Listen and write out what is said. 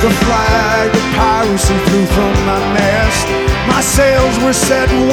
The flag of piracy flew from my mast. My sails were set